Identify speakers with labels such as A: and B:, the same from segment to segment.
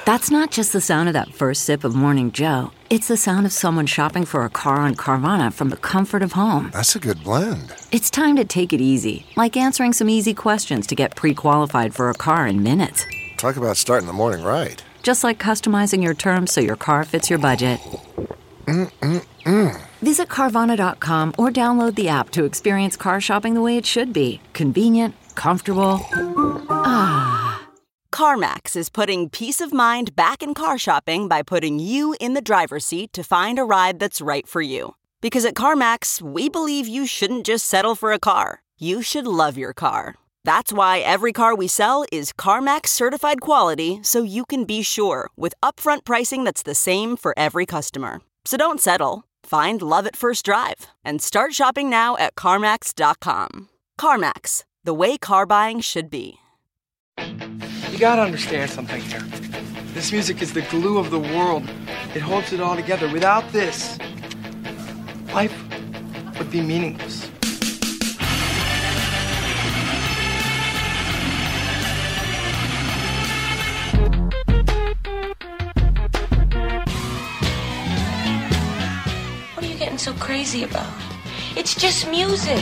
A: That's not just the sound of that first sip of Morning Joe. It's the sound of someone shopping for a car on Carvana from the comfort of home.
B: That's a good blend.
A: It's time to take it easy, like answering some easy questions to get pre-qualified for a car in minutes.
B: Talk about starting the morning right.
A: Just like customizing your terms so your car fits your budget. Visit Carvana.com or download the app to experience car shopping the way it should be. Convenient, comfortable.
C: CarMax is putting peace of mind back in car shopping by putting you in the driver's seat to find a ride that's right for you. Because at CarMax, we believe you shouldn't just settle for a car. You should love your car. That's why every car we sell is CarMax certified quality, so you can be sure with upfront pricing that's the same for every customer. So don't settle. Find love at first drive and start shopping now at CarMax.com. CarMax, the way car buying should be.
D: You gotta understand something here. This music is the glue of the world. It holds it all together. Without this, life would be meaningless.
E: What are you getting so crazy about? It's just music.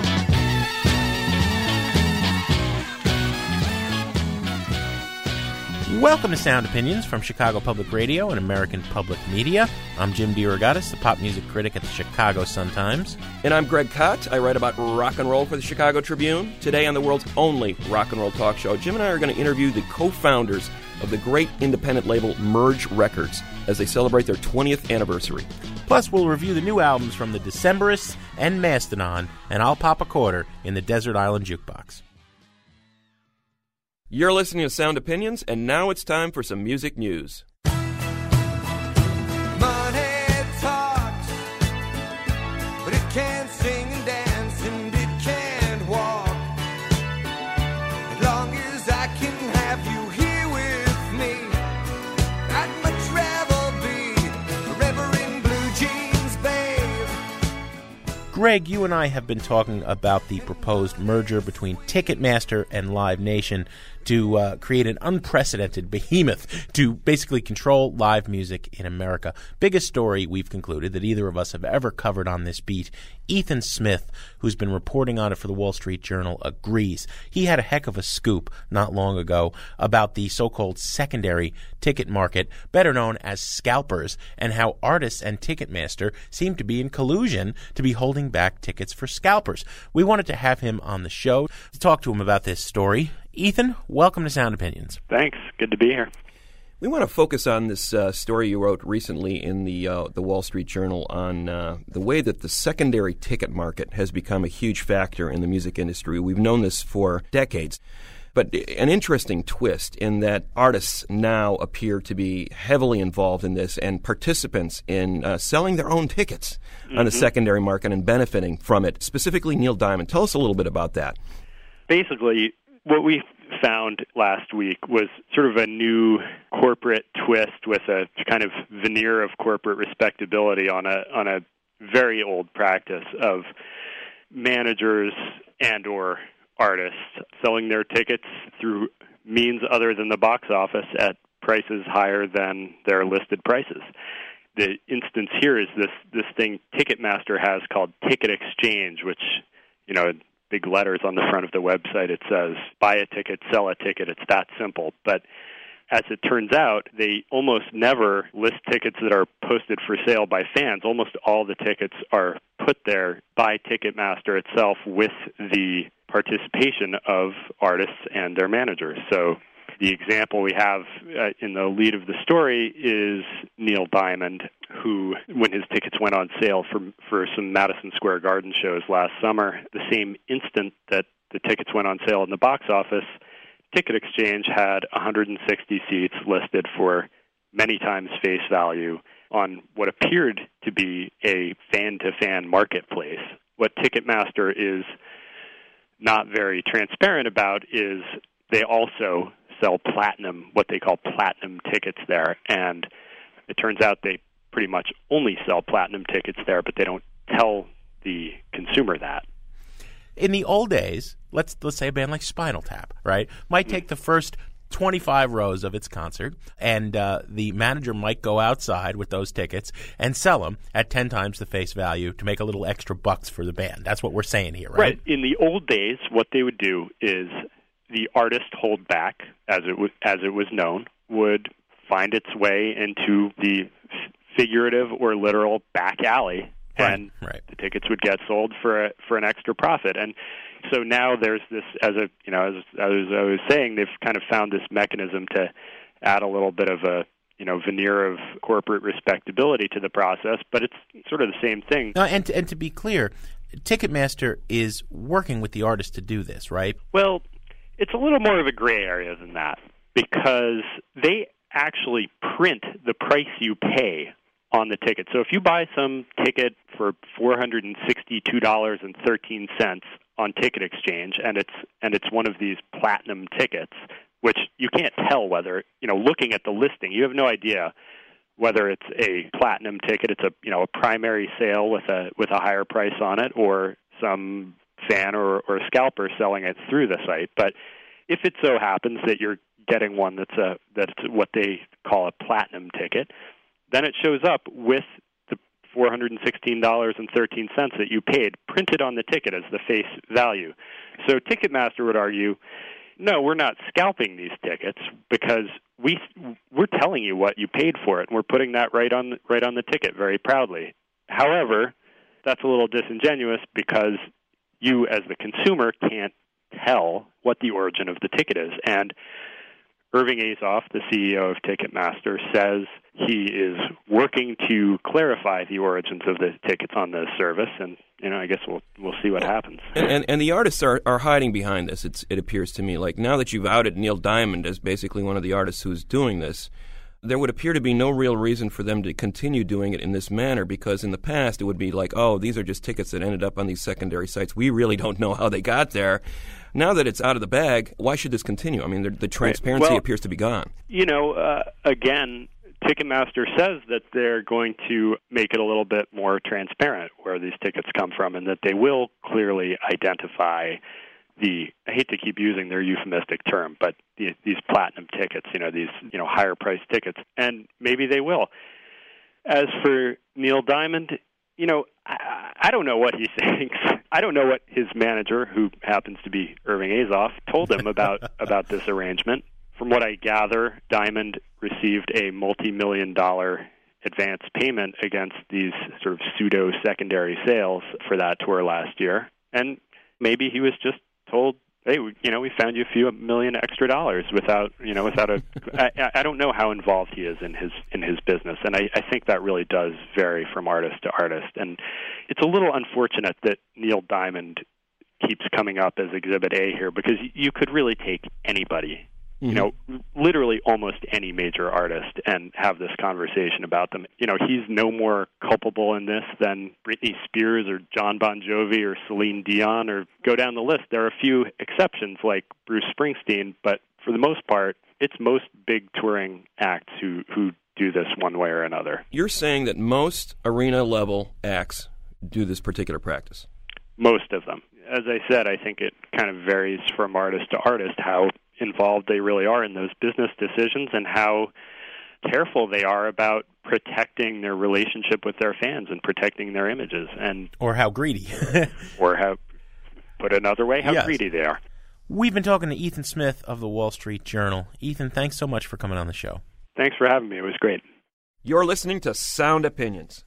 F: Welcome to Sound Opinions from Chicago Public Radio and American Public Media. I'm Jim DeRogatis, the pop music critic at the Chicago Sun-Times.
G: And I'm Greg Kot. I write about rock and roll for the Chicago Tribune. Today on the world's only rock and roll talk show, Jim and I are going to interview the co-founders of the great independent label Merge Records as they celebrate their 20th anniversary.
F: Plus, we'll review the new albums from the Decemberists and Mastodon, and I'll pop a quarter in the Desert Island Jukebox.
G: You're listening to Sound Opinions, and now it's time for some music news.
H: Money talks, but it can't sing and dance, and it can't walk. As long as I can have you here with me, I'd much rather be forever in blue jeans, babe.
F: Greg, you and I have been talking about the proposed merger between Ticketmaster and Live Nation to create an unprecedented behemoth to basically control live music in America. Biggest story we've concluded that either of us have ever covered on this beat. Ethan Smith, who's been reporting on it for the Wall Street Journal, agrees. He had a heck of a scoop not long ago about the so-called secondary ticket market, better known as scalpers, and how artists and Ticketmaster seem to be in collusion to be holding back tickets for scalpers. We wanted to have him on the show to talk to him about this story. Ethan, welcome to Sound Opinions.
I: Thanks. Good to be here.
G: We want to focus on this story you wrote recently in the Wall Street Journal on the way that the secondary ticket market has become a huge factor in the music industry. We've known this for decades. But an interesting twist in that artists now appear to be heavily involved in this and participants in selling their own tickets on the secondary market and benefiting from it, specifically Neil Diamond. Tell us a little bit about that.
I: Basically, what we found last week was sort of a new corporate twist with a kind of veneer of corporate respectability on a very old practice of managers and or artists selling their tickets through means other than the box office at prices higher than their listed prices. The instance here is this thing Ticketmaster has called Ticket Exchange, which, you know, big letters on the front of the website, it says, buy a ticket, sell a ticket. It's that simple. But as it turns out, they almost never list tickets that are posted for sale by fans. Almost all the tickets are put there by Ticketmaster itself with the participation of artists and their managers. So the example we have in the lead of the story is Neil Diamond, who, when his tickets went on sale for some Madison Square Garden shows last summer, the same instant that the tickets went on sale in the box office, Ticket Exchange had 160 seats listed for many times face value on what appeared to be a fan-to-fan marketplace. What Ticketmaster is not very transparent about is they also sell platinum, what they call platinum tickets there, and it turns out they pretty much only sell platinum tickets there, but they don't tell the consumer that.
F: In the old days, let's say a band like Spinal Tap, right, might take the first 25 rows of its concert, and the manager might go outside with those tickets and sell them at 10 times the face value to make a little extra bucks for the band. That's what we're saying here, right?
I: Right. In the old days, what they would do is the artist hold back, as it was known, would find its way into the figurative or literal back alley, and the tickets would get sold for an extra profit. And so now there's this, as I was saying, they've kind of found this mechanism to add a little bit of a veneer of corporate respectability to the process, but it's sort of the same thing.
F: And to be clear, Ticketmaster is working with the artist to do this, right?
I: Well, it's a little more of a gray area than that, because they actually print the price you pay on the ticket. So if you buy some ticket for $462.13 on Ticket Exchange, and it's one of these platinum tickets, which you can't tell whether, looking at the listing, you have no idea whether it's a platinum ticket, it's a primary sale with a higher price on it, or some fan or scalper selling it through the site. But if it so happens that you're getting one that's what they call a platinum ticket, then it shows up with the $416.13 that you paid printed on the ticket as the face value. So Ticketmaster would argue, no, we're not scalping these tickets because we're telling you what you paid for it, and we're putting that right on the ticket very proudly. However, that's a little disingenuous because you, as the consumer, can't tell what the origin of the ticket is. And Irving Azoff, the CEO of Ticketmaster, says he is working to clarify the origins of the tickets on the service, and I guess we'll see what happens.
G: And the artists are hiding behind this. It appears to me like now that you've outed Neil Diamond as basically one of the artists who's doing this, there would appear to be no real reason for them to continue doing it in this manner, because in the past it would be like, oh, these are just tickets that ended up on these secondary sites. We really don't know how they got there. Now that it's out of the bag, why should this continue? I mean, the transparency appears to be gone.
I: Again, Ticketmaster says that they're going to make it a little bit more transparent where these tickets come from, and that they will clearly identify I hate to keep using their euphemistic term, but these platinum tickets, these higher priced tickets, and maybe they will. As for Neil Diamond, I don't know what he thinks. I don't know what his manager, who happens to be Irving Azoff, told him about this arrangement. From what I gather, Diamond received a multi-million-dollar advance payment against these sort of pseudo-secondary sales for that tour last year. And maybe he was just told, hey, we found you a few million extra dollars without a. I don't know how involved he is in his business, and I think that really does vary from artist to artist. And it's a little unfortunate that Neil Diamond keeps coming up as Exhibit A here, because you could really take anybody, literally almost any major artist, and have this conversation about them. He's no more culpable in this than Britney Spears or John Bon Jovi or Celine Dion, or go down the list. There are a few exceptions like Bruce Springsteen, but for the most part, it's most big touring acts who do this one way or another.
G: You're saying that most arena-level acts do this particular practice?
I: Most of them. As I said, I think it kind of varies from artist to artist how involved they really are in those business decisions, and how careful they are about protecting their relationship with their fans and protecting their images,
F: or how greedy,
I: or how, put another way, how greedy they are.
F: We've been talking to Ethan Smith of the Wall Street Journal. Ethan, thanks so much for coming on the show.
I: Thanks for having me. It was great.
G: You're listening to Sound Opinions.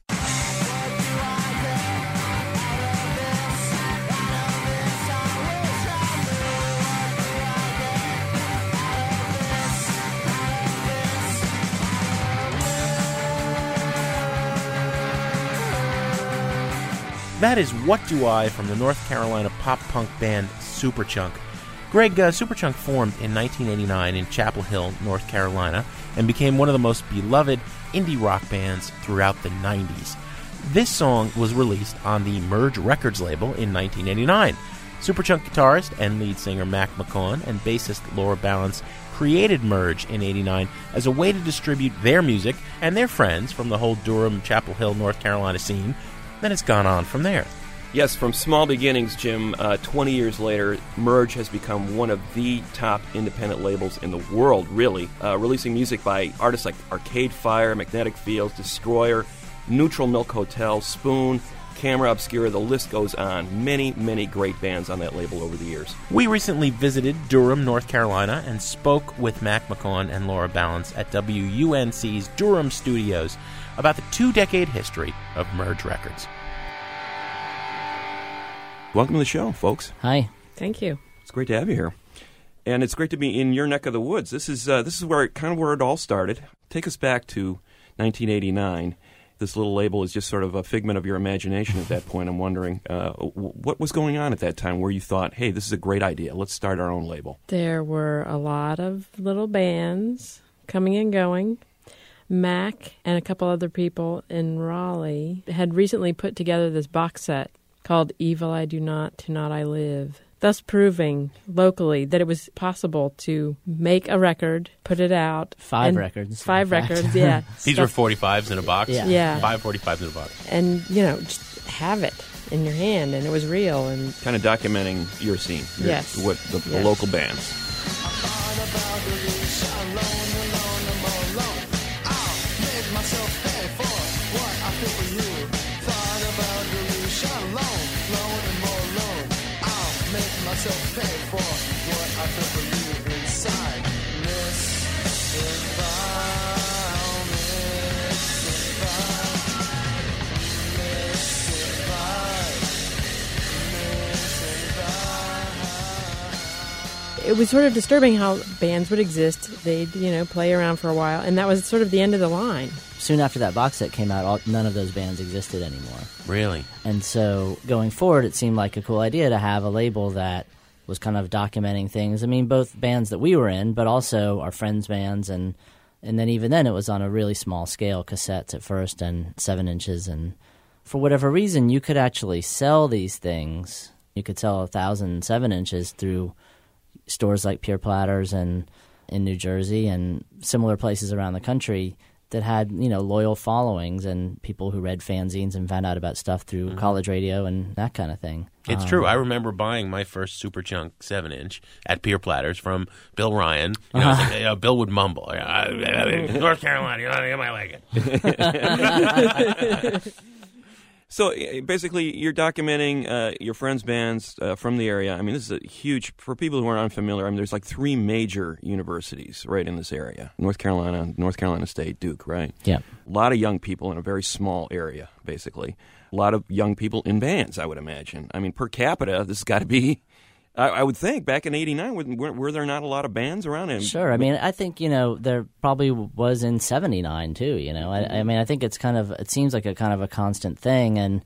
F: That is What Do I from the North Carolina pop-punk band Superchunk. Greg, Superchunk formed in 1989 in Chapel Hill, North Carolina, and became one of the most beloved indie rock bands throughout the 90s. This song was released on the Merge Records label in 1989. Superchunk guitarist and lead singer Mac McCaughan and bassist Laura Balance created Merge in '89 as a way to distribute their music and their friends from the whole Durham, Chapel Hill, North Carolina scene. Then it's gone on from there.
G: Yes, from small beginnings, Jim, 20 years later, Merge has become one of the top independent labels in the world, really, releasing music by artists like Arcade Fire, Magnetic Fields, Destroyer, Neutral Milk Hotel, Spoon, Camera Obscura, the list goes on. Many, many great bands on that label over the years.
F: We recently visited Durham, North Carolina, and spoke with Mac McCaughan and Laura Balance at WUNC's Durham Studios about the 2-decade history of Merge Records.
G: Welcome to the show, folks.
J: Hi.
K: Thank you.
G: It's great to have you here. And it's great to be in your neck of the woods. This is where it all started. Take us back to 1989. This little label is just sort of a figment of your imagination at that point. I'm wondering, what was going on at that time where you thought, hey, this is a great idea. Let's start our own label?
K: There were a lot of little bands coming and going. Mac and a couple other people in Raleigh had recently put together this box set called Evil I Do Not, To Not I Live, thus proving locally that it was possible to make a record, put it out.
J: Five records,
K: yeah.
F: These were 45s in a box?
K: Yeah.
F: 5 45s in a box.
K: And, just have it in your hand, and it was real. And
G: kind of documenting your scene.
K: Yes.
G: The local bands.
K: It was sort of disturbing how bands would exist. They'd, play around for a while, and that was sort of the end of the line.
J: Soon after that box set came out, none of those bands existed anymore.
F: Really?
J: And so going forward, it seemed like a cool idea to have a label that was kind of documenting things. I mean, both bands that we were in, but also our friends' bands, and then even then it was on a really small scale, cassettes at first and 7 inches. And for whatever reason, you could actually sell these things. You could sell 1,000 7 inches through stores like Pure Platters and in New Jersey and similar places around the country that had, loyal followings and people who read fanzines and found out about stuff through college radio and that kind of thing.
F: It's true. I remember buying my first Superchunk 7-inch at Pure Platters from Bill Ryan. Bill would mumble, North Carolina, you might like it.
G: So basically, you're documenting your friends' bands from the area. I mean, this is a huge, for people who are unfamiliar, there's like 3 major universities right in this area. North Carolina State, Duke, right?
J: Yeah.
G: A lot of young people in a very small area, basically. A lot of young people in bands, I would imagine. I mean, per capita, this has got to be... I would think back in '89, were there not a lot of bands around?
J: Sure. I mean, I think there probably was in '79 too. I mean, I think it seems like a kind of a constant thing, and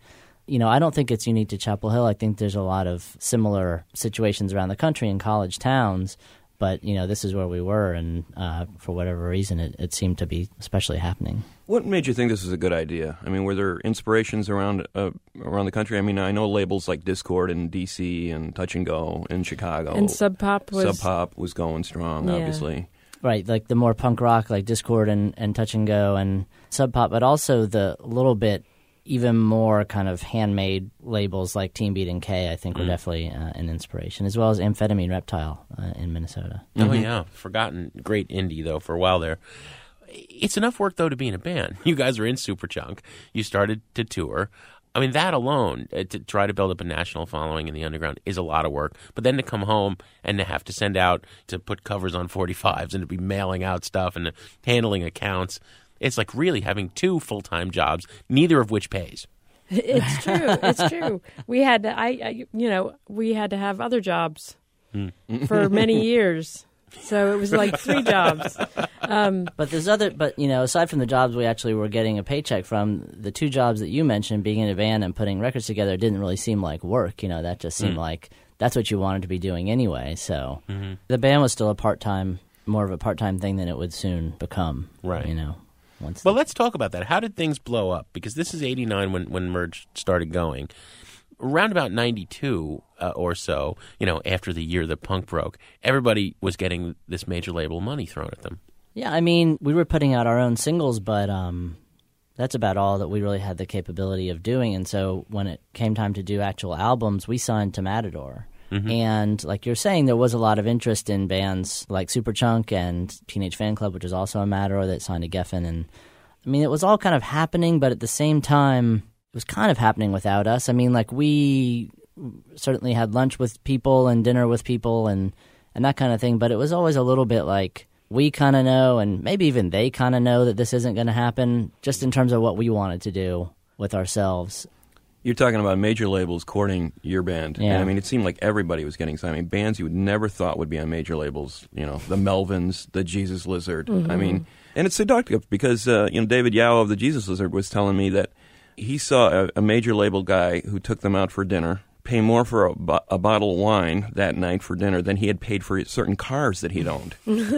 J: I don't think it's unique to Chapel Hill. I think there's a lot of similar situations around the country in college towns. But, this is where we were, and for whatever reason, it seemed to be especially happening.
G: What made you think this was a good idea? I mean, were there inspirations around the country? I mean, I know labels like Discord in D.C. and Touch and Go in Chicago.
K: And Sub Pop
G: was going strong, obviously.
J: Right, like the more punk rock, like Discord and Touch and Go and Sub Pop, but also the little bit even more kind of handmade labels like Teen Beat and K, I think, were definitely an inspiration, as well as Amphetamine Reptile in Minnesota.
F: Oh, yeah. Forgotten great indie, though, for a while there. It's enough work, though, to be in a band. You guys are in Superchunk. You started to tour. I mean, that alone, to try to build up a national following in the underground is a lot of work. But then to come home and to have to send out, to put covers on 45s and to be mailing out stuff and handling accounts, it's like really having 2 full-time jobs, neither of which pays.
K: It's true. It's true. We had to, we had to have other jobs for many years. So it was like 3 jobs.
J: But aside from the jobs we actually were getting a paycheck from, the 2 jobs that you mentioned, being in a band and putting records together, didn't really seem like work. That just seemed like that's what you wanted to be doing anyway. So the band was still more of a part-time thing than it would soon become.
F: Right.
J: Well,
F: let's talk about that. How did things blow up? Because this is '89 when Merge started going. Around about 92 or so, after the year that punk broke, everybody was getting this major label money thrown at them.
J: Yeah, I mean, we were putting out our own singles, but that's about all that we really had the capability of doing. And so when it came time to do actual albums, we signed to Matador. And like you're saying, there was a lot of interest in bands like Superchunk and Teenage Fan Club, which is also a Matador, that signed to Geffen. And I mean, it was all kind of happening, but at the same time, it was kind of happening without us. I mean, like, we certainly had lunch with people and dinner with people and that kind of thing, but it was always a little bit like, we kind of know, and maybe even they kind of know that this isn't going to happen, just in terms of what we wanted to do with ourselves.
G: You're talking about major labels courting your band.
J: Yeah.
G: And I mean, it seemed like everybody was getting signed. I mean, bands you would never thought would be on major labels, you know, the Melvins, the Jesus Lizard. I mean, and it's seductive because, David Yao of the Jesus Lizard was telling me that he saw a major label guy who took them out for dinner pay more for a bottle of wine that night for dinner than he had paid for certain cars that he'd owned.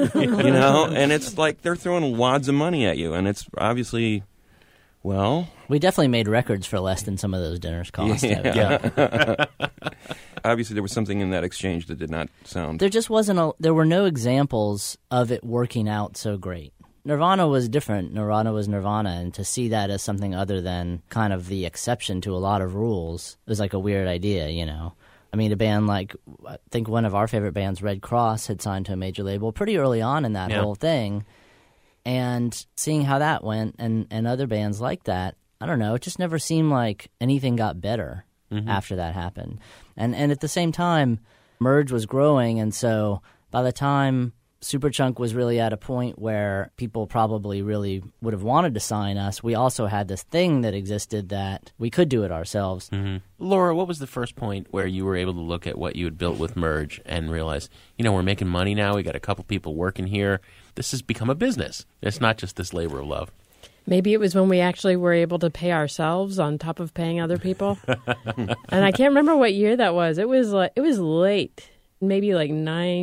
G: And it's like they're throwing wads of money at you, and it's obviously... Well,
J: we definitely made records for less than some of those dinners cost.
G: Yeah. Obviously, there was something in that exchange that did not sound...
J: There just wasn't there were no examples of it working out so great. Nirvana was different. Nirvana was Nirvana, and to see that as something other than kind of the exception to a lot of rules was like a weird idea, I mean, a band like, I think one of our favorite bands, Red Cross, had signed to a major label pretty early on in that whole thing. And seeing how that went and other bands like that, I don't know, it just never seemed like anything got better after that happened. And at the same time, Merge was growing, and so by the time Superchunk was really at a point where people probably really would have wanted to sign us, we also had this thing that existed that we could do it ourselves.
F: Laura, what was the first point where you were able to look at what you had built with Merge and realize, we're making money now, we got a couple people working here, this has become a business. It's not just this labor of love.
K: Maybe it was when we actually were able to pay ourselves on top of paying other people. And I can't remember what year that was. It was late, maybe like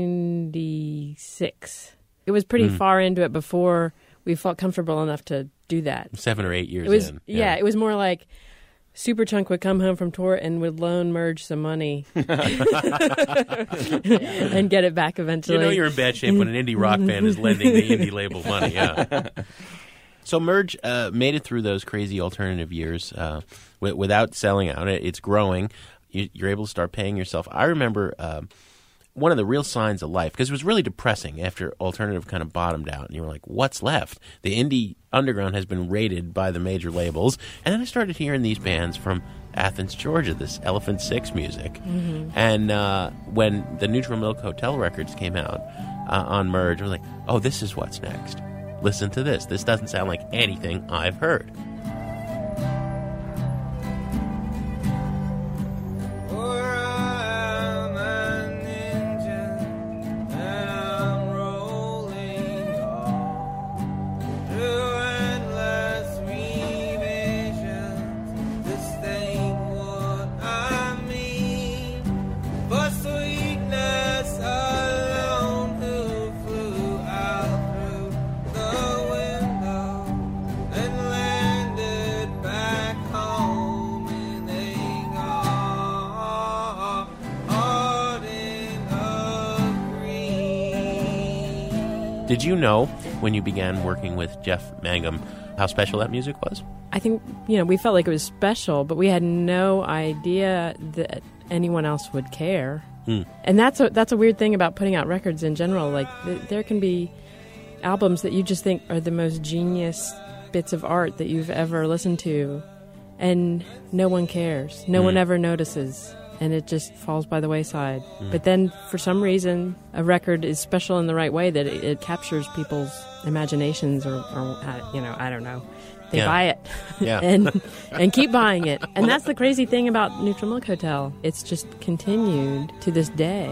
K: 96. It was pretty far into it before we felt comfortable enough to do that.
F: 7 or 8 years in.
K: Yeah, it was more like Superchunk would come home from tour and would loan Merge some money and get it back eventually.
F: You're in bad shape when an indie rock band is lending the indie label money. Yeah. So Merge made it through those crazy alternative years without selling out. It's growing. You're able to start paying yourself. I remember one of the real signs of life, because it was really depressing after alternative kind of bottomed out, and you were like, what's left? The indie underground has been raided by the major labels. And then I started hearing these bands from Athens, Georgia, this Elephant Six music. And when the Neutral Milk Hotel records came out on Merge, I was like, oh, this is what's next. Listen to this. This doesn't sound like anything I've heard. Did you know when you began working with Jeff Mangum how special that music was?
K: I think, we felt like it was special, but we had no idea that anyone else would care. And that's a weird thing about putting out records in general. Like, there can be albums that you just think are the most genius bits of art that you've ever listened to, and no one cares. No one ever notices. And it just falls by the wayside. But then, for some reason, a record is special in the right way that it captures people's imaginations, or I don't know. They buy it and keep buying it. And that's the crazy thing about Neutral Milk Hotel. It's just continued to this day.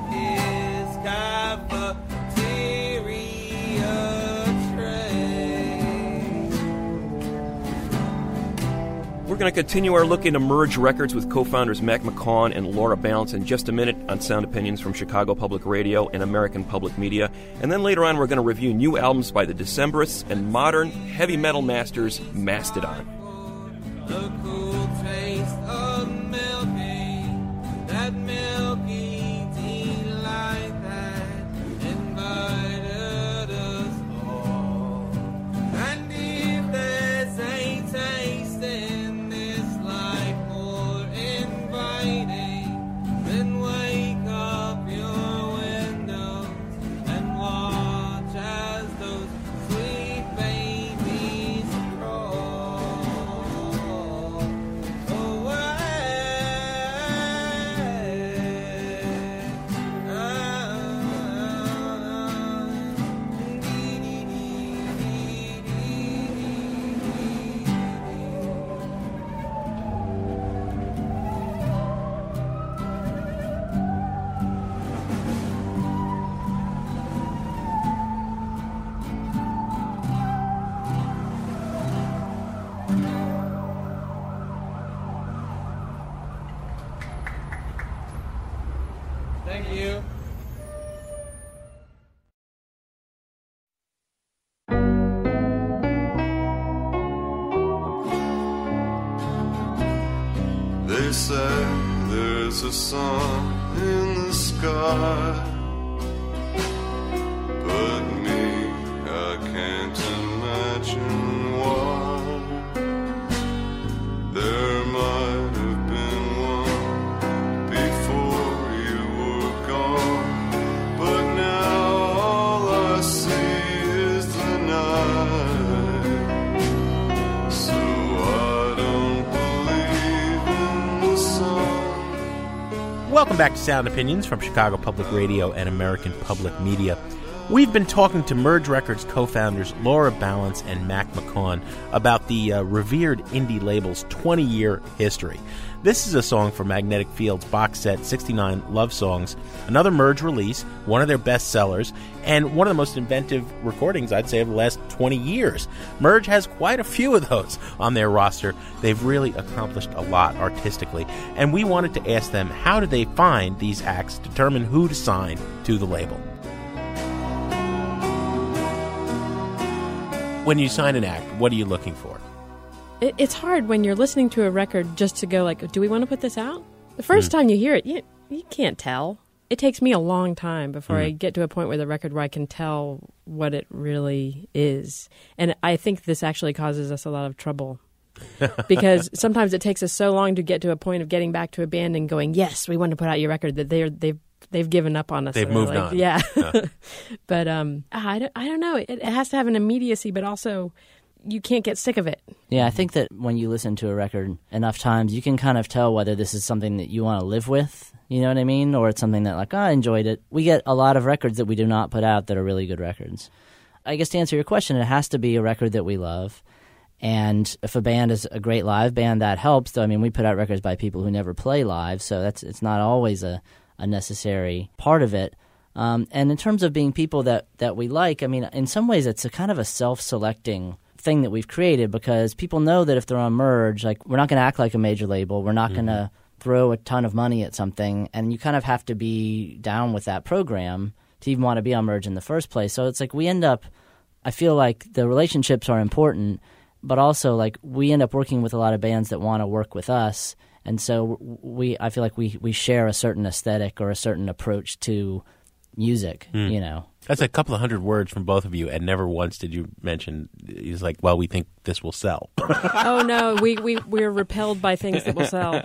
G: We're going to continue our look into Merge Records with co-founders Mac McCaughan and Laura Balance in just a minute on Sound Opinions from Chicago Public Radio and American Public Media. And then later on, we're going to review new albums by the Decemberists and modern heavy metal masters Mastodon.
H: The cool taste of milky, that milky delight that invited us all. And if this ain't
L: say there's a sun in the sky, but me, I can't imagine why. There might have been one before you were gone, but now all I see is the night. So I don't believe in the sun.
F: Welcome back to Sound Opinions from Chicago Public Radio and American Public Media. We've been talking to Merge Records co-founders Laura Ballance and Mac McCaughan about the revered indie label's 20-year history. This is a song from Magnetic Field's box set 69 Love Songs, another Merge release, one of their best sellers, and one of the most inventive recordings, I'd say, of the last 20 years. Merge has quite a few of those on their roster. They've really accomplished a lot artistically, and we wanted to ask them, how did they find these acts, determine who to sign to the label? When you sign an act, what are you looking for?
K: It's hard when you're listening to a record just to go like, do we want to put this out? The first time you hear it, you can't tell. It takes me a long time before I get to a point with a record where I can tell what it really is. And I think this actually causes us a lot of trouble because sometimes it takes us so long to get to a point of getting back to a band and going, yes, we want to put out your record, that they've given up on us.
F: They've moved on.
K: Yeah. But I don't know. It has to have an immediacy, but also you can't get sick of it.
J: Yeah, I think that when you listen to a record enough times, you can kind of tell whether this is something that you want to live with, you know what I mean? Or it's something that, like, I enjoyed it. We get a lot of records that we do not put out that are really good records. I guess to answer your question, it has to be a record that we love. And if a band is a great live band, that helps. Though, I mean, we put out records by people who never play live, so it's not always a necessary part of it. And in terms of being people that we like, I mean, in some ways it's a kind of a self-selecting thing that we've created, because people know that if they're on Merge, like, we're not going to act like a major label. We're not going to throw a ton of money at something, and you kind of have to be down with that program to even want to be on Merge in the first place. So it's like we end up, I feel like the relationships are important, but also like we end up working with a lot of bands that want to work with us. And so I feel like we share a certain aesthetic or a certain approach to music, you know.
F: That's a couple of hundred words from both of you, and never once did you mention, he's like, well, we think this will sell.
K: Oh, no, we're repelled by things that will sell.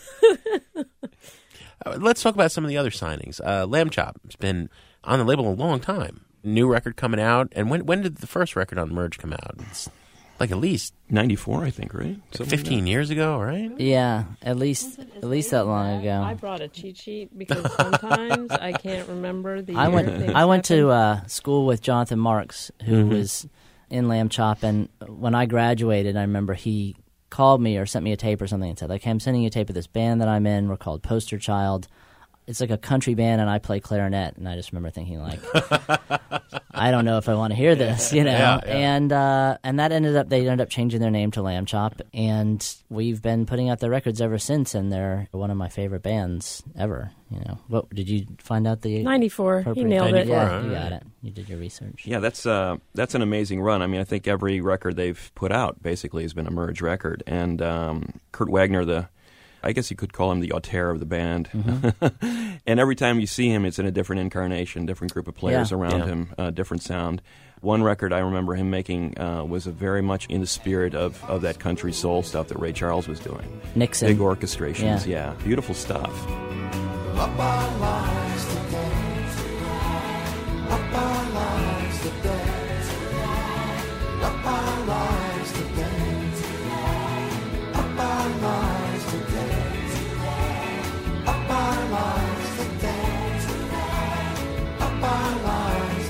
F: Let's talk about some of the other signings. Lamb Chop has been on the label a long time. New record coming out. And when did the first record on Merge come out? It's like at least
G: 94, I think, right?
F: 15 years ago, right?
J: Yeah, at least that long ago.
K: I brought a cheat sheet because sometimes I can't remember the
J: I
K: year
J: went to school with Jonathan Marks, who was in Lamb Chop, and when I graduated, I remember he called me or sent me a tape or something and said, like, hey, I'm sending you a tape of this band that I'm in. We're called Poster Child. It's like a country band, and I play clarinet. And I just remember thinking, like, I don't know if I want to hear this, you know.
F: Yeah.
J: And that they ended up changing their name to Lamb Chop, and we've been putting out their records ever since. And they're one of my favorite bands ever. You know, what did you find out the
K: 94? He nailed it.
J: Yeah, you got it. You did your research.
G: Yeah, that's an amazing run. I mean, I think every record they've put out basically has been a Merge record, and Kurt Wagner, I guess you could call him the auteur of the band. And every time you see him, it's in a different incarnation, different group of players around him, different sound. One record I remember him making was very much in the spirit of that country soul stuff that Ray Charles was doing.
J: Nixon.
G: Big orchestrations, yeah. Beautiful stuff.
H: Up our lives today, up our lives today, up our lives today, up our lives today, up our lives today, up our lives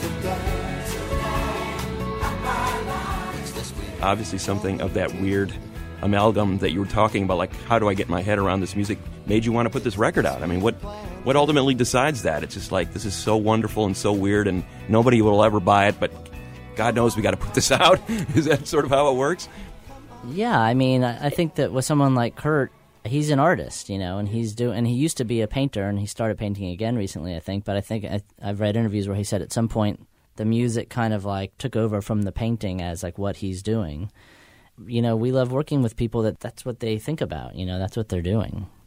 H: today.
G: Obviously something of that weird amalgam that you were talking about, like, how do I get my head around this music, made you want to put this record out. I mean, what ultimately decides that? It's just like, this is so wonderful and so weird, and nobody will ever buy it, but God knows we got to put this out. Is that sort of how it works?
J: Yeah, I mean, I think that with someone like Kurt, he's an artist, you know, and he used to be a painter, and he started painting again recently, I think. But I think I've read interviews where he said at some point the music kind of like took over from the painting as like what he's doing. You know, we love working with people that's what they think about, you know, that's what they're doing.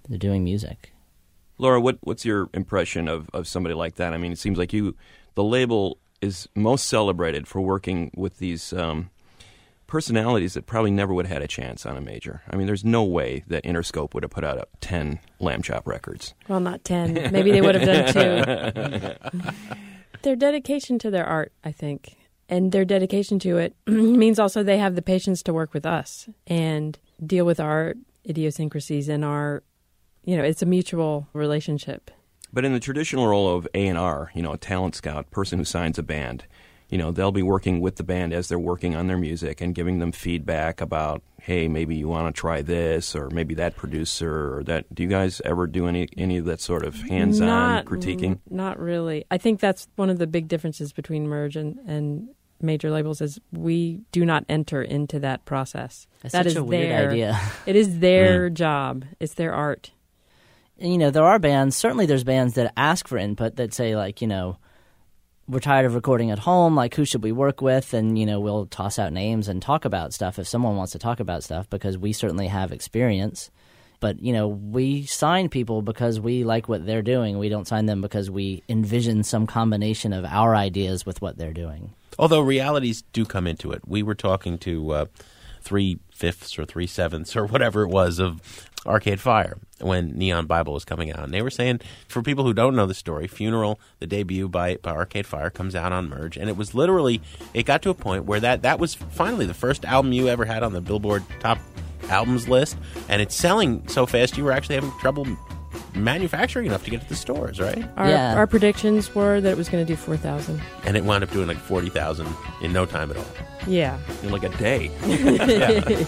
J: They're doing music.
G: Laura, what's your impression of somebody like that? I mean, it seems like the label is most celebrated for working with these personalities that probably never would have had a chance on a major. I mean, there's no way that Interscope would have put out 10 Lamb Chop records.
K: Well, not 10. Maybe they would have done 2. Their dedication to their art, I think, and their dedication to it means also they have the patience to work with us and deal with our idiosyncrasies and our, it's a mutual relationship.
G: But in the traditional role of A&R, a talent scout, person who signs a band, they'll be working with the band as they're working on their music and giving them feedback about, hey, maybe you want to try this, or maybe that producer, or that. Do you guys ever do any of that sort of hands-on critiquing?
K: Not really. I think that's one of the big differences between Merge and major labels is we do not enter into that process.
J: That's such a weird idea.
K: It is their job. It's their art.
J: And, there are bands, certainly there's bands that ask for input that say, like, we're tired of recording at home, like, who should we work with? And, we'll toss out names and talk about stuff if someone wants to talk about stuff because we certainly have experience. But, we sign people because we like what they're doing. We don't sign them because we envision some combination of our ideas with what they're doing.
F: Although realities do come into it. We were talking to 3/5 or 3/7 or whatever it was of Arcade Fire when Neon Bible was coming out. And they were saying, for people who don't know the story, Funeral, the debut by Arcade Fire, comes out on Merge. And it was literally, it got to a point where that was finally the first album you ever had on the Billboard Top Albums list. And it's selling so fast you were actually having trouble manufacturing enough to get to the stores, right?
K: Our predictions were that it was going to do 4,000.
F: And it wound up doing like 40,000 in no time at all.
K: Yeah.
G: In like a day.
F: Yeah.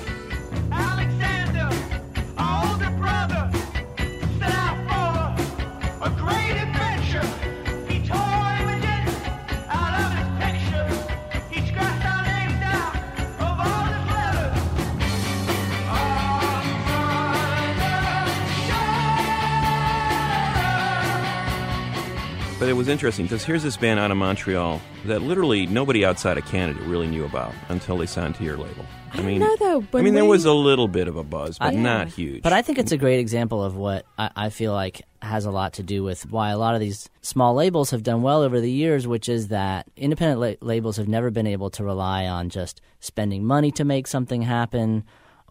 G: But it was interesting because here's this band out of Montreal that literally nobody outside of Canada really knew about until they signed to your label.
K: I mean, know, though,
G: there was a little bit of a buzz, but not huge.
J: But I think it's a great example of what I feel like has a lot to do with why a lot of these small labels have done well over the years, which is that independent labels have never been able to rely on just spending money to make something happen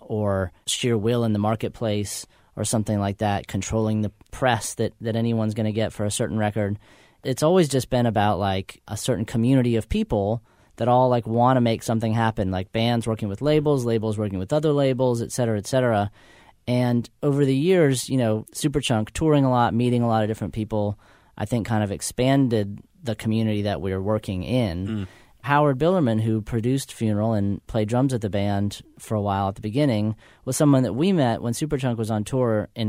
J: or sheer will in the marketplace or something like that, controlling the press that anyone's going to get for a certain record. It's always just been about like a certain community of people that all like want to make something happen, like bands working with labels working with other labels, et cetera, et cetera. And over the years, Superchunk touring a lot, meeting a lot of different people, I think kind of expanded the community that we were working in. Howard Billerman, who produced Funeral and played drums with the band for a while at the beginning, was someone that we met when Superchunk was on tour in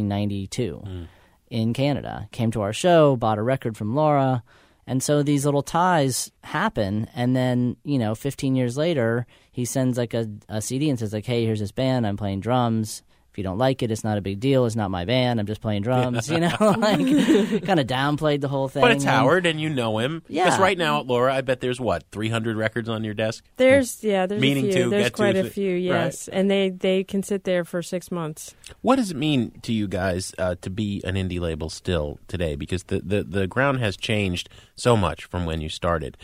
J: 1992 in Canada. Came to our show, bought a record from Laura, and so these little ties happen. And then, 15 years later, he sends like a CD and says like, hey, here's this band, I'm playing drums. If you don't like it, it's not a big deal. It's not my band. I'm just playing drums, like kind of downplayed the whole thing.
F: But it's Howard, and you know him.
J: Yeah.
F: Because right now, Laura, I bet there's 300 records on your desk?
K: There's a
F: Meaning
K: few.
F: to
K: There's
F: get
K: quite
F: to
K: a few, yes.
F: Right.
K: And they can sit there for 6 months.
F: What does it mean to you guys to be an indie label still today? Because the ground has changed so much from when you started.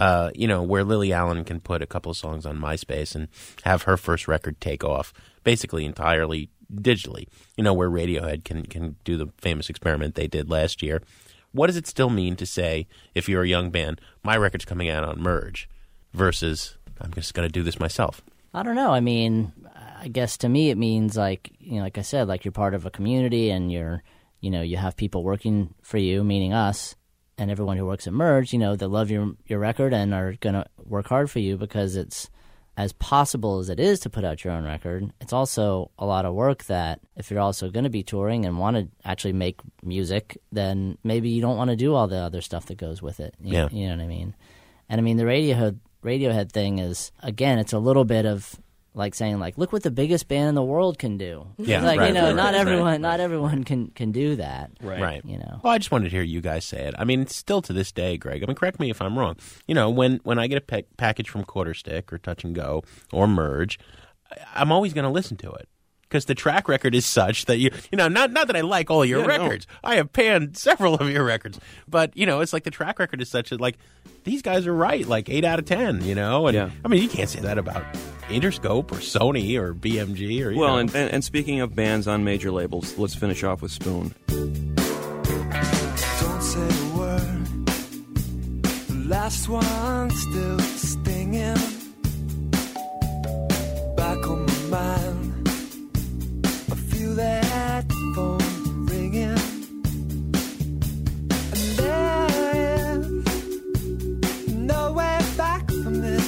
F: Where Lily Allen can put a couple of songs on MySpace and have her first record take off basically entirely digitally, where Radiohead can do the famous experiment they did last year. What does it still mean to say, if you're a young band, my record's coming out on Merge versus I'm just going to do this myself?
J: I don't know. I mean, I guess to me it means like I said, like you're part of a community and you have people working for you, meaning us, and everyone who works at Merge, that love your record and are going to work hard for you because it's as possible as it is to put out your own record. It's also a lot of work that if you're also going to be touring and want to actually make music, then maybe you don't want to do all the other stuff that goes with it. You know what I mean? And I mean, the Radiohead thing is, again, it's a little bit of like saying, like, look what the biggest band in the world can do.
F: Yeah,
J: like,
F: right,
J: not everyone can do that.
F: Right. Well, I just wanted to hear you guys say it. I mean, still to this day, Greg, I mean, correct me if I'm wrong. When I get a package from Quarterstick or Touch and Go or Merge, I'm always going to listen to it. because the track record is such that you know, not that I like all your records. No. I have panned several of your records, but you know, it's like the track record is such that like these guys are right, like 8 out of 10. You know, and I mean, you can't say that about Interscope or Sony or BMG or
G: well, and speaking of bands on major labels, let's finish off with Spoon.
H: Don't say a word. The last one still stinging back on my mind. I feel that phone ringing, and there is no way back from this.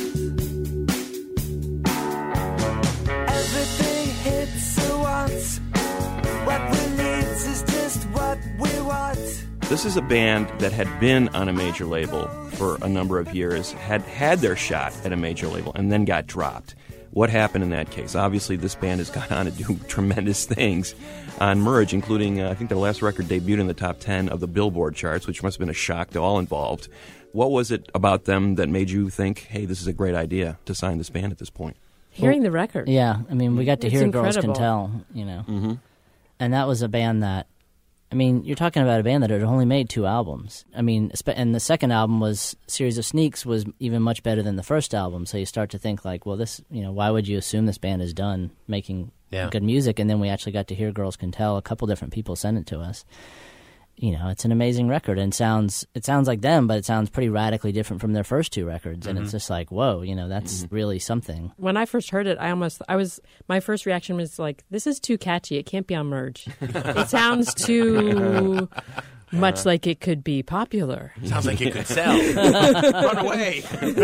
H: Everything hits at once. What we need is just what we want.
G: This is a band that had been on a major label for a number of years, had their shot at a major label, and then got dropped. What happened in that case? Obviously, this band has gone on to do tremendous things on Merge, including, I think their last record debuted in the top 10 of the Billboard charts, which must have been a shock to all involved. What was it about them that made you think, hey, this is a great idea to sign this band at this point?
K: Hearing the record.
J: Yeah, I mean, we got to
K: It's
J: hear
K: incredible.
J: Girls Can Tell, you know.
G: Mm-hmm.
J: And that was a band that, I mean, you're talking about a band that had only made 2 albums. I mean, and the second album was Series of Sneaks was even much better than the first album. So you start to think like, well, this, you know, why would you assume this band is done making good music? And then we actually got to hear Girls Can Tell. A couple different people sent it to us. You know, it's an amazing record and it sounds like them, but it sounds pretty radically different from their first 2 records. And it's just like, whoa, you know, that's really something.
K: When I first heard it, my first reaction was like, this is too catchy. It can't be on Merge. It sounds too much like it could be popular.
F: Sounds like it could sell. Run away.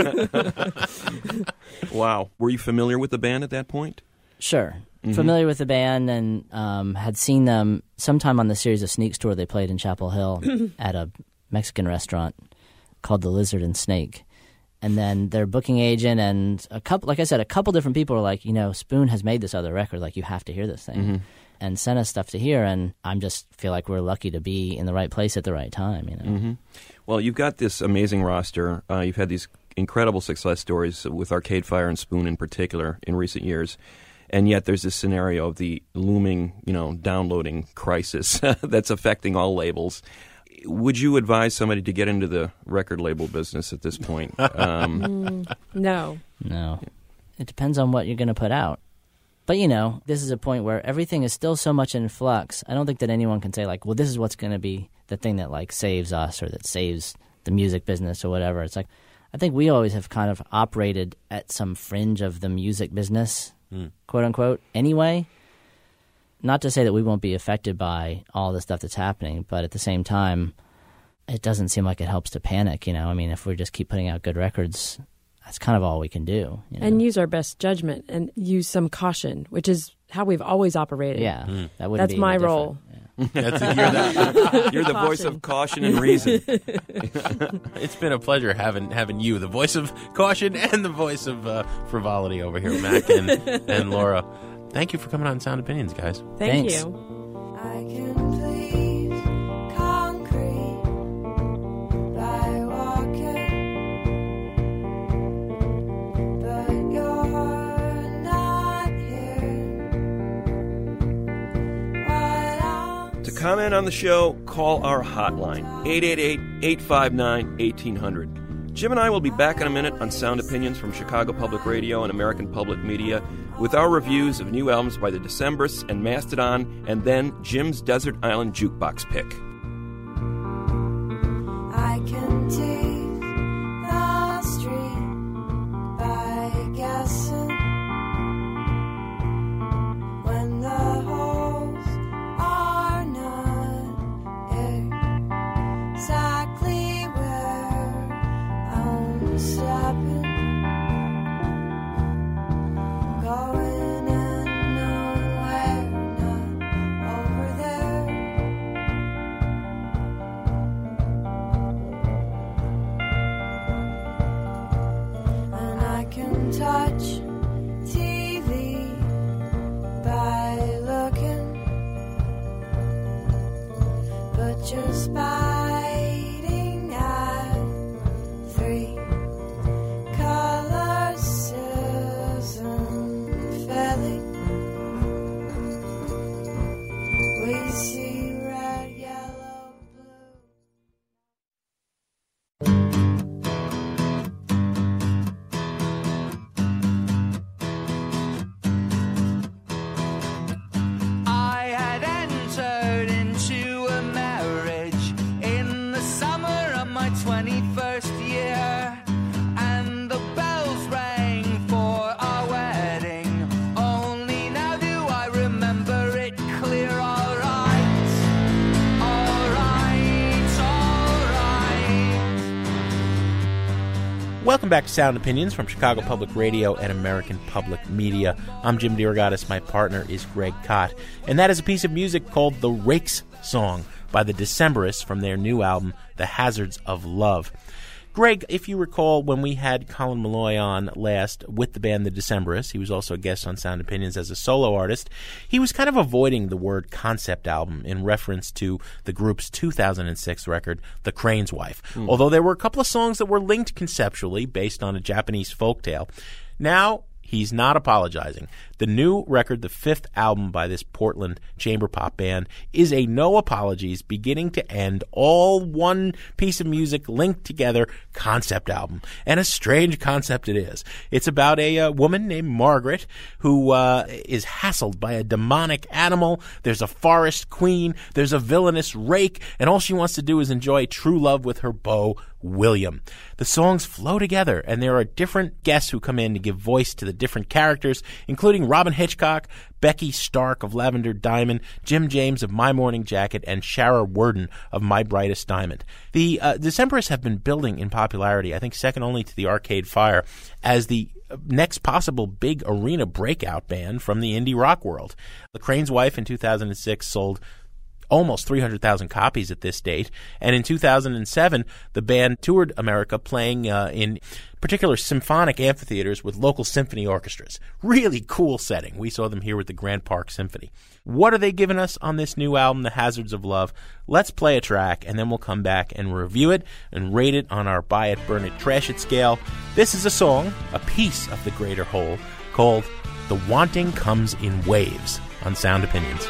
G: Wow. Were you familiar with the band at that point?
J: Sure. Familiar with the band and had seen them sometime on the Series of Sneaks tour. They played in Chapel Hill at a Mexican restaurant called The Lizard and Snake. And then their booking agent and a couple different people were like, you know, Spoon has made this other record. Like, you have to hear this thing. And sent us stuff to hear. And I just feel like we're lucky to be in the right place at the right time, you know.
G: Well, you've got this amazing roster. You've had these incredible success stories with Arcade Fire and Spoon in particular in recent years. And yet there's this scenario of the looming, you know, downloading crisis that's affecting all labels. Would you advise somebody to get into the record label business at this point?
K: No.
J: It depends on what you're going to put out. But, you know, this is a point where everything is still so much in flux. I don't think that anyone can say, like, well, this is what's going to be the thing that, like, saves us or that saves the music business or whatever. It's like, I think we always have kind of operated at some fringe of the music business, quote unquote, anyway. Not to say that we won't be affected by all the stuff that's happening, but at the same time, it doesn't seem like it helps to panic, you know. I mean, if we just keep putting out good records, that's kind of all we can do. You know?
K: And use our best judgment and use some caution, which is how we've always operated.
J: Yeah,
K: that's my role.
J: Yeah.
G: You're the voice of caution and reason.
F: It's been a pleasure having you, the voice of caution and the voice of frivolity over here, Mac and Laura. Thank you for coming on Sound Opinions, guys.
K: Thanks.
E: you. I can please concrete by walking, but you're not here.
G: To comment on the show, call our hotline, 888-859-1800. Jim and I will be back in a minute on Sound Opinions from Chicago Public Radio and American Public Media with our reviews of new albums by the Decemberists and Mastodon, and then Jim's Desert Island Jukebox pick.
E: I can tease the street by guessing when the holes are not exactly where I'm stopping. Going in nowhere, not over there. And I can touch TV by looking, but just biting at 3 colors isn't filling
F: Welcome back to Sound Opinions from Chicago Public Radio and American Public Media. I'm Jim DeRogatis. My partner is Greg Kot. And that is a piece of music called The Rakes Song by the Decemberists from their new album, The Hazards of Love. Greg, if you recall, when we had Colin Meloy on last with the band The Decemberists, he was also a guest on Sound Opinions as a solo artist, he was kind of avoiding the word concept album in reference to the group's 2006 record, The Crane's Wife, although there were a couple of songs that were linked conceptually based on a Japanese folktale. Now, he's not apologizing. The new record, the fifth album by this Portland chamber pop band, is a no apologies, beginning to end, all one piece of music linked together concept album. And a strange concept it is. It's about a woman named Margaret who is hassled by a demonic animal. There's a forest queen. There's a villainous rake. And all she wants to do is enjoy true love with her beau, William. The songs flow together, and there are different guests who come in to give voice to the different characters, including Robin Hitchcock, Becky Stark of Lavender Diamond, Jim James of My Morning Jacket, and Shara Worden of My Brightest Diamond. The Decemberists have been building in popularity, I think second only to the Arcade Fire, as the next possible big arena breakout band from the indie rock world. The Crane's Wife in 2006 sold almost 300,000 copies at this date. And in 2007, the band toured America playing in particular symphonic amphitheaters with local symphony orchestras. Really cool setting. We saw them here with the Grand Park Symphony. What are they giving us on this new album, The Hazards of Love? Let's play a track, and then we'll come back and review it and rate it on our buy it, burn it, trash it scale. This is a song, a piece of the greater whole, called The Wanting Comes in Waves on Sound Opinions.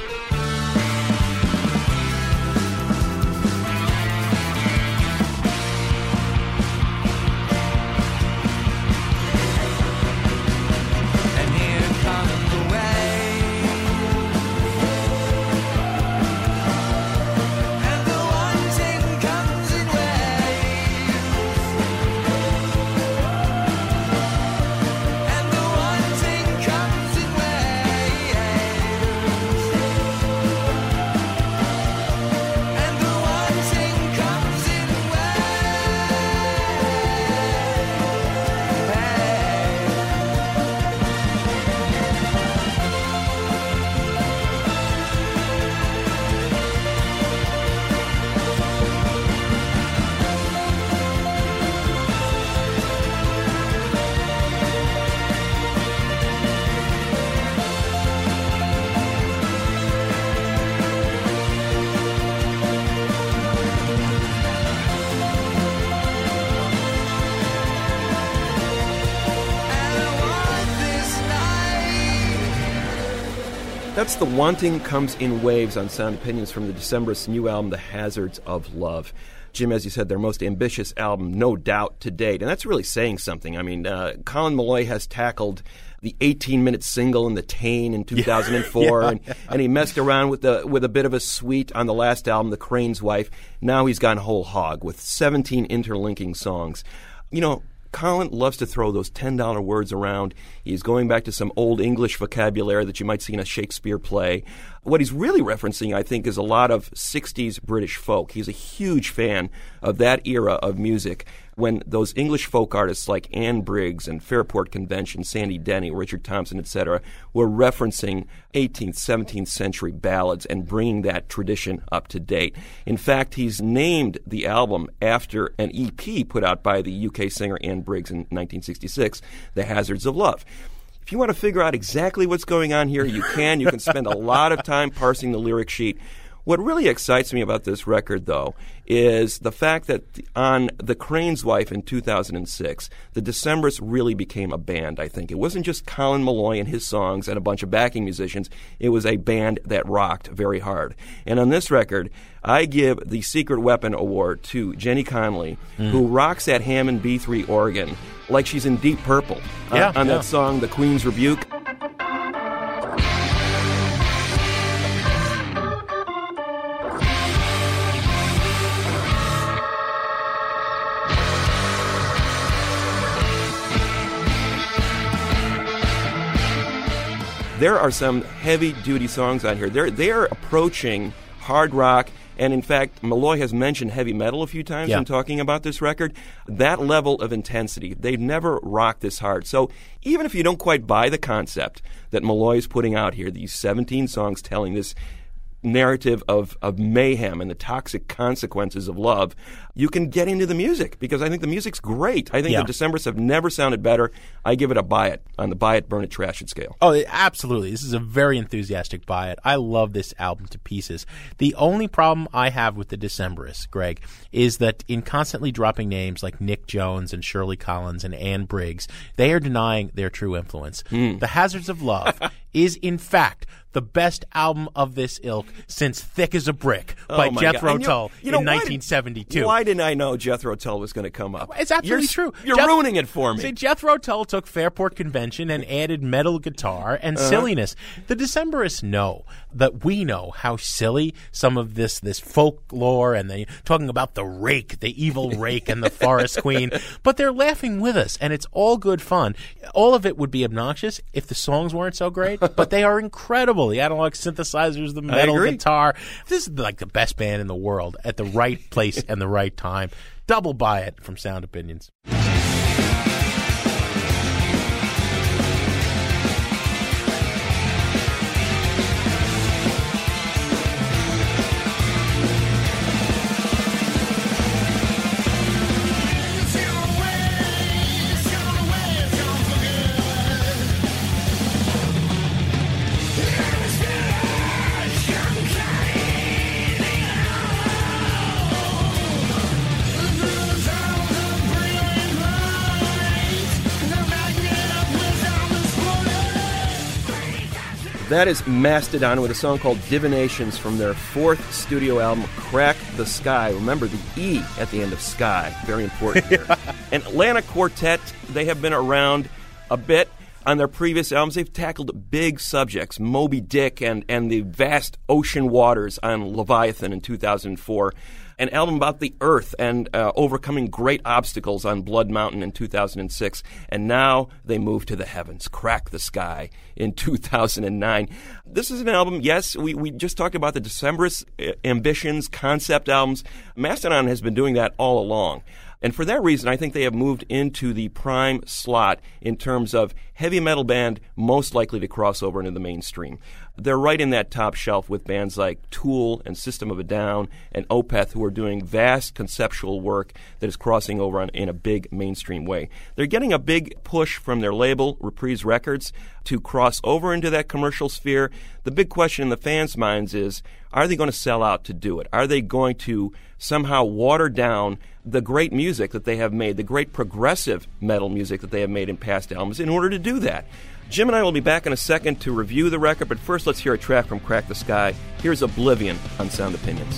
G: That's The Wanting Comes in Waves on Sound Opinions from the Decemberists' new album, The Hazards of Love. Jim, as you said, their most ambitious album, no doubt, to date. And that's really saying something. I mean, Colin Meloy has tackled the 18-minute single in The Tane in 2004, and he messed around with a bit of a suite on the last album, The Crane's Wife. Now he's gone whole hog with 17 interlinking songs. You know, Colin loves to throw those $10 words around. He's going back to some old English vocabulary that you might see in a Shakespeare play. What he's really referencing, I think, is a lot of 60s British folk. He's a huge fan of that era of music when those English folk artists like Anne Briggs and Fairport Convention, Sandy Denny, Richard Thompson, etc., were referencing 18th, 17th century ballads and bringing that tradition up to date. In fact, he's named the album after an EP put out by the UK singer Anne Briggs in 1966, The Hazards of Love. If you want to figure out exactly what's going on here, you can. You can spend a lot of time parsing the lyric sheet. What really excites me about this record, though, is the fact that on The Crane's Wife in 2006, the Decemberists really became a band, I think. It wasn't just Colin Meloy and his songs and a bunch of backing musicians. It was a band that rocked very hard. And on this record, I give the Secret Weapon Award to Jenny Connelly, who rocks that Hammond B3 organ like she's in Deep Purple on that song, The Queen's Rebuke. There are some heavy-duty songs on here. They're approaching hard rock And in fact, Malloy has mentioned heavy metal a few times in talking about this record. That level of intensity, they've never rocked this hard. So even if you don't quite buy the concept that Malloy is putting out here, these 17 songs telling this narrative of mayhem and the toxic consequences of love, you can get into the music because I think the music's great. I think the Decemberists have never sounded better. I give it a buy it on the buy it, burn it, trash it scale.
F: Oh, absolutely. This is a very enthusiastic buy it. I love this album to pieces. The only problem I have with the Decemberists, Greg, is that in constantly dropping names like Nick Jones and Shirley Collins and Ann Briggs, they are denying their true influence. The Hazards of Love is, in fact, the best album of this ilk since Thick as a Brick by Jethro Tull in 1972.
G: Why didn't I know Jethro Tull was going to come up?
F: It's absolutely true.
G: You're ruining it for me.
F: See, Jethro Tull took Fairport Convention and added metal guitar and silliness. The Decemberists know that we know how silly some of this folklore and they talking about the rake, the evil rake and the forest queen, but they're laughing with us and it's all good fun. All of it would be obnoxious if the songs weren't so great, but they are incredible. The analog synthesizers, the metal guitar. This is like the best band in the world at the right place and the right time. Double buy it from Sound Opinions.
G: That is Mastodon with a song called Divinations from their fourth studio album, Crack the Sky. Remember the E at the end of sky. Very important here. And Atlanta Quartet, they have been around a bit. On their previous albums, they've tackled big subjects, Moby Dick and the vast ocean waters on Leviathan in 2004. An album about the earth and overcoming great obstacles on Blood Mountain in 2006. And now they move to the heavens, Crack the Sky in 2009. This is an album, yes, we just talked about the Decemberists' ambitions, concept albums. Mastodon has been doing that all along. And for that reason, I think they have moved into the prime slot in terms of heavy metal band most likely to cross over into the mainstream. They're right in that top shelf with bands like Tool and System of a Down and Opeth, who are doing vast conceptual work that is crossing over in a big mainstream way. They're getting a big push from their label, Reprise Records, to cross over into that commercial sphere. The big question in the fans' minds is, are they going to sell out to do it? Are they going to somehow water down the great music that they have made, the great progressive metal music that they have made in past albums in order to do that? Jim and I will be back in a second to review the record, but first let's hear a track from Crack the Sky. Here's Oblivion on Sound Opinions.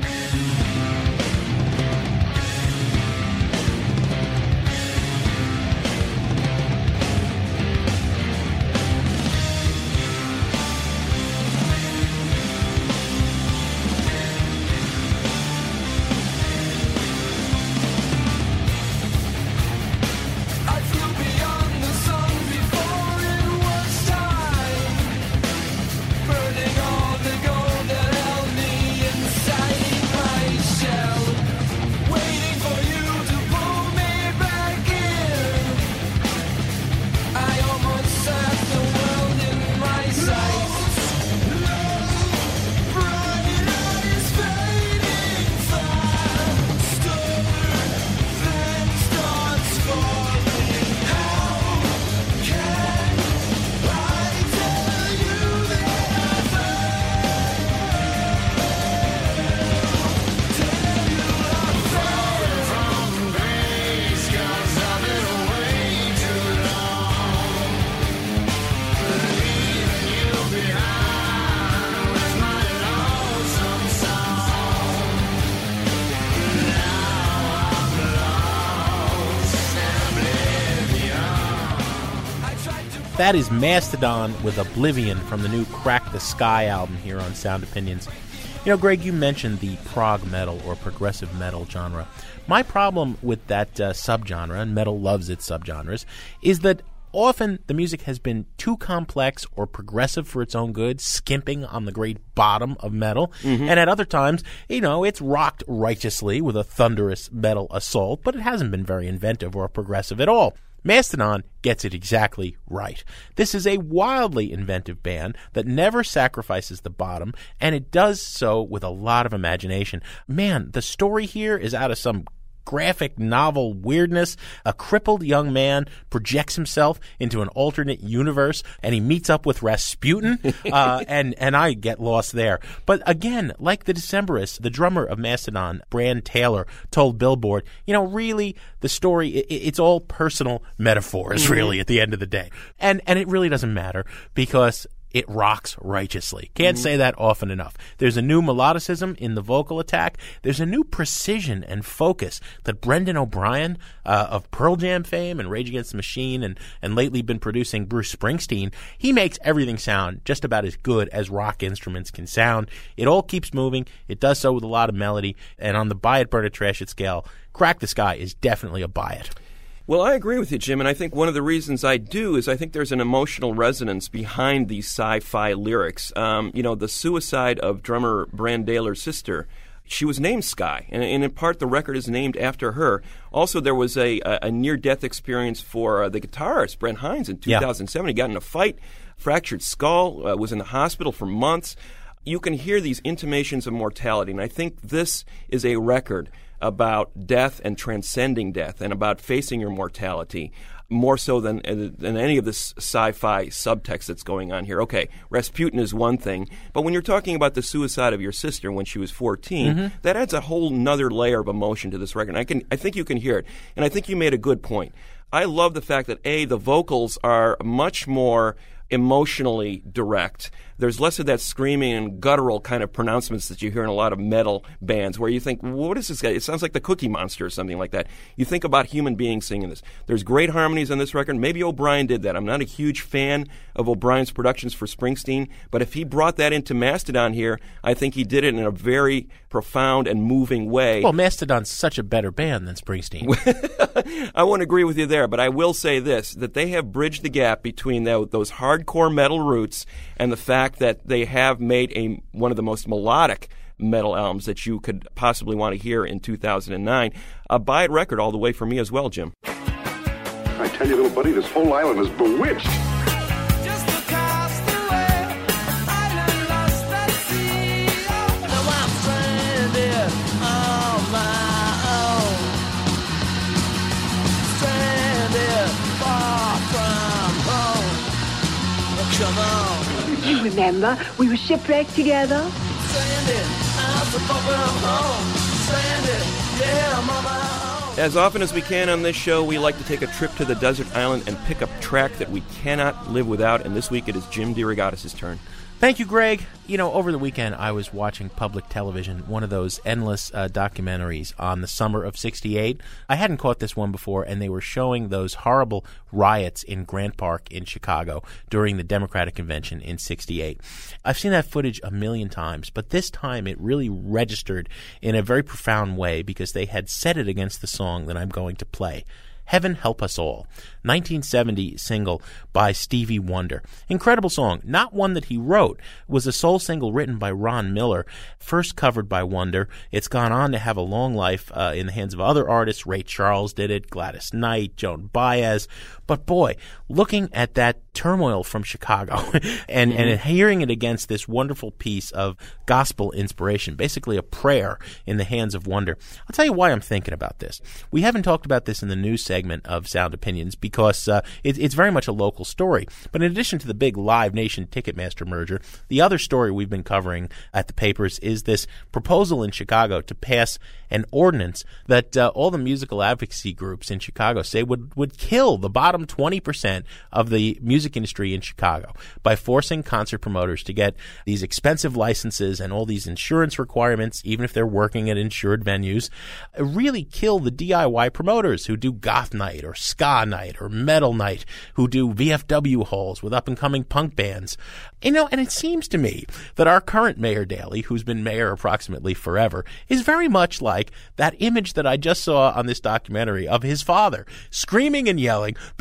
F: That is Mastodon with Oblivion from the new Crack the Sky album here on Sound Opinions. You know, Greg, you mentioned the prog metal or progressive metal genre. My problem with that subgenre, and metal loves its subgenres, is that often the music has been too complex or progressive for its own good, skimping on the great bottom of metal. And at other times, it's rocked righteously with a thunderous metal assault, but it hasn't been very inventive or progressive at all. Mastodon gets it exactly right. This is a wildly inventive band that never sacrifices the bottom, and it does so with a lot of imagination. Man, the story here is out of some graphic novel weirdness. A crippled young man projects himself into an alternate universe, and he meets up with Rasputin, and I get lost there. But again, like the Decemberists, the drummer of Mastodon, Bran Taylor, told Billboard, really, the story, it's all personal metaphors, really, at the end of the day. And it really doesn't matter, because it rocks righteously. Can't say that often enough. There's a new melodicism in the vocal attack. There's a new precision and focus that Brendan O'Brien of Pearl Jam fame and Rage Against the Machine and lately been producing Bruce Springsteen, he makes everything sound just about as good as rock instruments can sound. It all keeps moving. It does so with a lot of melody. And on the buy it, burn it, trash it scale, Crack the Sky is definitely a buy it.
G: Well, I agree with you, Jim, and I think one of the reasons I do is I think there's an emotional resonance behind these sci-fi lyrics. The suicide of drummer Bran Taylor's sister, she was named Sky, and in part the record is named after her. Also, there was a near-death experience for the guitarist, Brent Hinds, in 2007. Yeah. He got in a fight, fractured skull, was in the hospital for months. You can hear these intimations of mortality, and I think this is a record about death and transcending death and about facing your mortality more so than any of this sci-fi subtext that's going on here. Okay, Rasputin is one thing, but when you're talking about the suicide of your sister when she was 14, that adds a whole nother layer of emotion to this record. I think you can hear it, and I think you made a good point. I love the fact that, the vocals are much more emotionally direct. There's less of that screaming and guttural kind of pronouncements that you hear in a lot of metal bands where you think, what is this guy? It sounds like the Cookie Monster or something like that. You think about human beings singing this. There's great harmonies on this record. Maybe O'Brien did that. I'm not a huge fan of O'Brien's productions for Springsteen, but if he brought that into Mastodon here, I think he did it in a very profound and moving way.
F: Well, Mastodon's such a better band than Springsteen.
G: I won't agree with you there, but I will say this, that they have bridged the gap between those hardcore metal roots and the fact that they have made one of the most melodic metal albums that you could possibly want to hear in 2009. A buy it record all the way for me as well, Jim.
M: I tell you, little buddy, this whole island is bewitched.
N: You remember, we were shipwrecked together.
G: As often as we can on this show, we like to take a trip to the desert island and pick up a track that we cannot live without, and this week it is Jim DeRogatis' turn.
F: Thank you, Greg. Over the weekend I was watching public television, one of those endless documentaries on the summer of '68. I hadn't caught this one before, and they were showing those horrible riots in Grant Park in Chicago during the Democratic Convention in '68. I've seen that footage a million times, but this time it really registered in a very profound way because they had set it against the song that I'm going to play. Heaven Help Us All, 1970 single by Stevie Wonder. Incredible song, not one that he wrote. It was a soul single written by Ron Miller, first covered by Wonder. It's gone on to have a long life in the hands of other artists. Ray Charles did it, Gladys Knight, Joan Baez. But boy, looking at that turmoil from Chicago and hearing it against this wonderful piece of gospel inspiration, basically a prayer in the hands of Wonder. I'll tell you why I'm thinking about this. We haven't talked about this in the news segment of Sound Opinions because it's very much a local story. But in addition to the big Live Nation Ticketmaster merger, the other story we've been covering at the papers is this proposal in Chicago to pass an ordinance that all the musical advocacy groups in Chicago say would kill the bottom 20% of the music industry in Chicago by forcing concert promoters to get these expensive licenses and all these insurance requirements, even if they're working at insured venues, really kill the DIY promoters who do goth night or ska night or metal night, who do VFW halls with up-and-coming punk bands. And it seems to me that our current Mayor Daley, who's been mayor approximately forever, is very much like that image that I just saw on this documentary of his father screaming and yelling, basically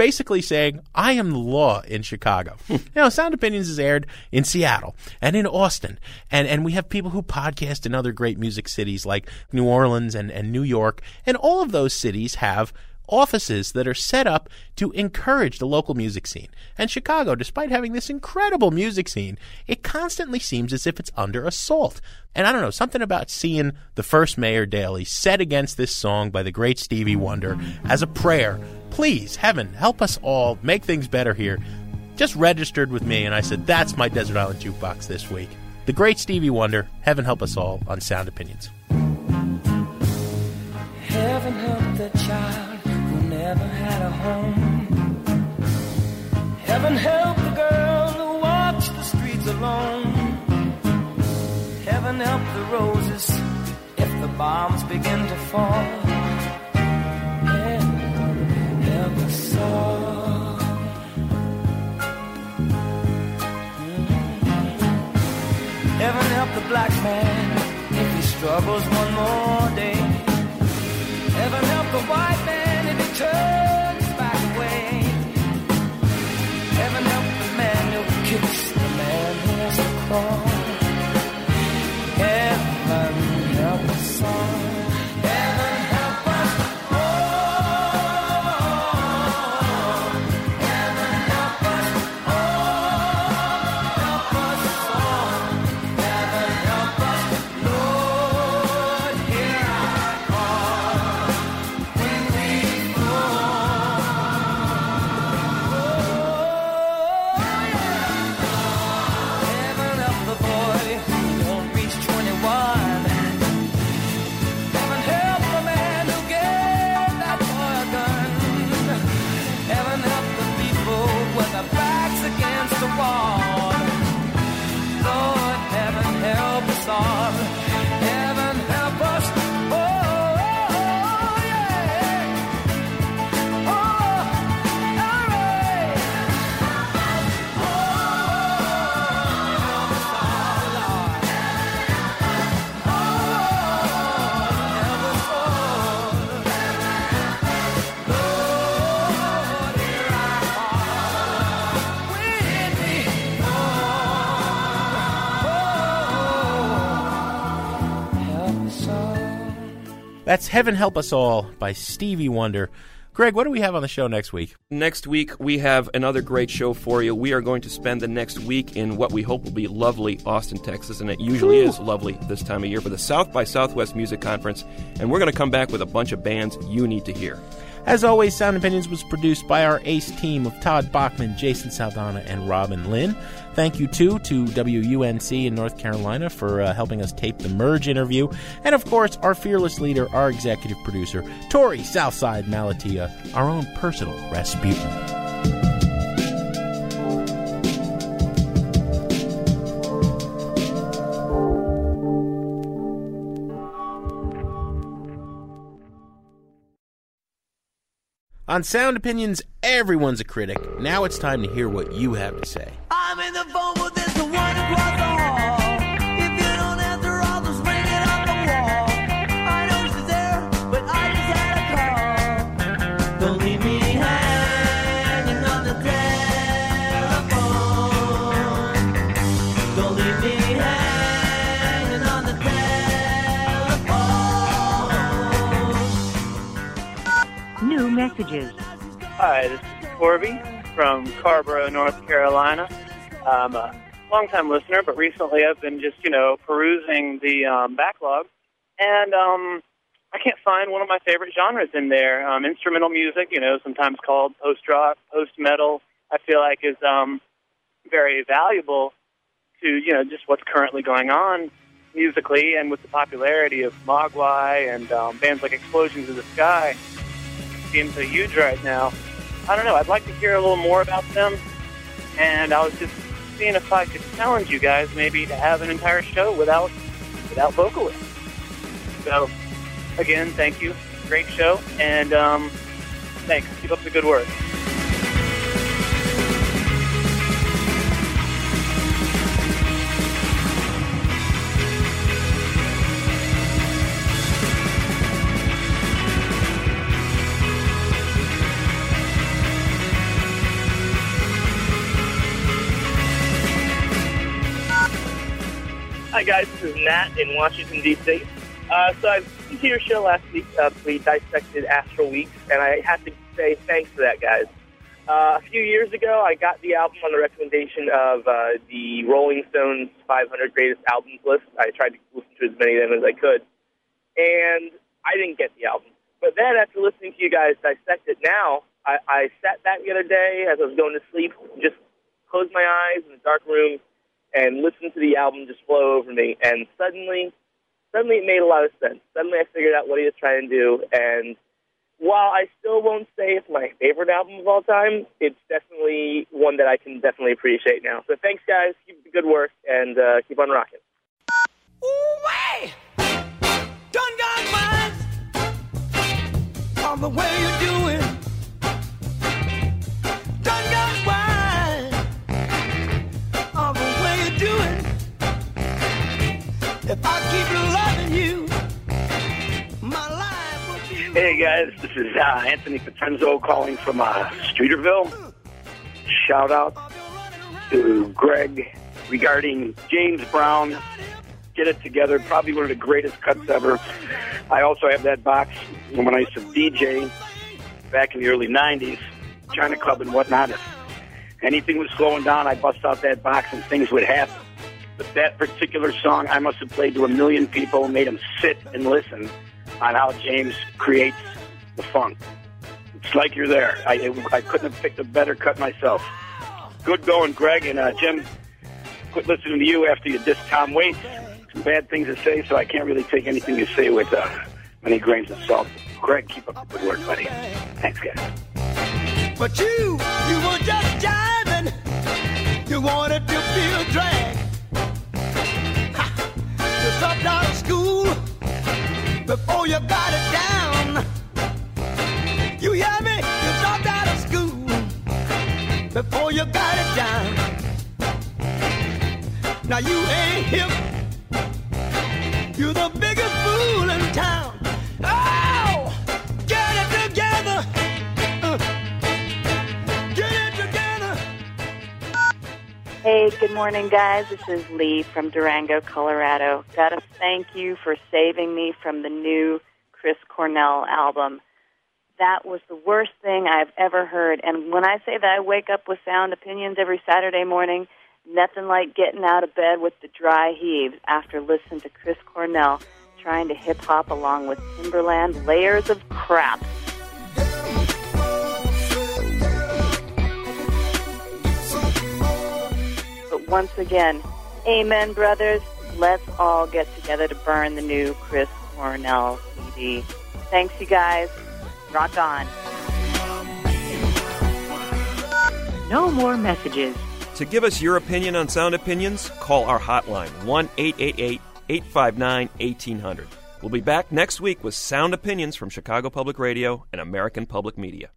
F: basically saying, I am the law in Chicago. Sound Opinions is aired in Seattle and in Austin. And we have people who podcast in other great music cities like New Orleans and New York. And all of those cities have offices that are set up to encourage the local music scene. And Chicago, despite having this incredible music scene, it constantly seems as if it's under assault. And I don't know, something about seeing the first Mayor Daley set against this song by the great Stevie Wonder as a prayer. Please, heaven, help us all make things better here. Just registered with me, and I said, that's my Desert Island Jukebox this week. The great Stevie Wonder, Heaven Help Us All, on Sound Opinions.
O: Heaven help the child who never had a home. Heaven help the girl who walks the streets alone. Heaven help the roses if the bombs begin to fall. Heaven help us all. Heaven help the black man if he struggles one more day. Heaven help the white man if he turns back away. Heaven help the man who kicks the man who has to crawl. Heaven help us all. Heaven help us all. Heaven help us all. Help us all. Heaven help us, Lord, hear our call. When we Heaven help the boy who don't reach 21. Heaven help the man who gave that boy a gun. Heaven help the people with their backs against the wall. Lord, heaven help us all. Heaven help us. Oh, yeah. Oh, all right.
F: That's Heaven Help Us All by Stevie Wonder. Greg, what do we have on the show next week?
G: Next week, we have another great show for you. We are going to spend the next week in what we hope will be lovely Austin, Texas, and it usually is lovely this time of year for the South by Southwest Music Conference, and we're going to come back with a bunch of bands you need to hear.
F: As always, Sound Opinions was produced by our ace team of Todd Bachman, Jason Saldana, and Robin Lynn. Thank you, too, to WUNC in North Carolina for helping us tape the Merge interview. And, of course, our fearless leader, our executive producer, Tori Southside Malatia, our own personal Rasputin. On Sound Opinions, everyone's a critic. Now it's time to hear what you have to say.
O: I'm in the phone, but there's the one across the hall. If you don't answer, I'll just ring it on the wall. I know she's there, but I just had a call. Don't leave me hanging on the telephone. Don't leave me hanging on the telephone.
N: New messages.
P: Hi, this is Corby from Carborough, North Carolina. I'm a long-time listener, but recently I've been just, perusing the backlog, and I can't find one of my favorite genres in there. Instrumental music, sometimes called post-rock, post-metal, I feel like is very valuable to, just what's currently going on musically, and with the popularity of Mogwai and bands like Explosions of the Sky being so huge right now. I don't know, I'd like to hear a little more about them, and I was just seeing if I could challenge you guys maybe to have an entire show without vocalists. So, again, thank you. Great show, and thanks. Keep up the good work.
Q: Hi, guys. This is Matt in Washington, D.C. So I listened to your show last week. We dissected Astral Weeks, and I have to say thanks for that, guys. A few years ago, I got the album on the recommendation of the Rolling Stones 500 Greatest Albums list. I tried to listen to as many of them as I could, and I didn't get the album. But then after listening to you guys dissect it now, I sat back the other day as I was going to sleep, just closed my eyes in a dark room, and listened to the album just flow over me, and suddenly it made a lot of sense. Suddenly I figured out what he was trying to do, and while I still won't say it's my favorite album of all time, it's definitely one that I can definitely appreciate now. So thanks, guys. Keep up the good work, and keep on rocking.
H: Ooh-wee! Done got minds on the way you're doing. Done got wine on the way you're doing. If I keep loving you, my life will be...
R: Hey guys, this is Anthony Patenzo calling from Streeterville. Shout out to Greg regarding James Brown. Get It Together, probably one of the greatest cuts ever. I also have that box from when I used to DJ back in the early 90s, China Club and whatnot. If anything was slowing down, I'd bust out that box and things would happen. But that particular song, I must have played to 1 million people, made them sit and listen on how James creates the funk. It's like you're there. I couldn't have picked a better cut myself. Good going, Greg. And Jim, quit listening to you after you dissed Tom Waits. Some bad things to say, so I can't really take anything you say with many grains of salt. Greg, keep up the good work, buddy. Thanks, guys.
H: But you were just jiving. You wanted to feel drag. You dropped out of school before you got it down. You hear me? You dropped out of school before you got it down. Now you ain't hip. You're the biggest fool in town. Oh, get it together. Get it together.
S: Hey, good morning, guys. This is Lee from Durango, Colorado. Gotta thank you for saving me from the new Chris Cornell album. That was the worst thing I've ever heard. And when I say that I wake up with sound opinions every Saturday morning, nothing like getting out of bed with the dry heaves after listening to Chris Cornell trying to hip-hop along with Timberland. Layers of crap. But once again, amen, brothers. Let's all get together to burn the new Chris Cornell CD. Thanks, you guys. Rock on.
T: No more messages.
G: To give us your opinion on Sound Opinions, call our hotline, 1-888-859-1800. We'll be back next week with Sound Opinions from Chicago Public Radio and American Public Media.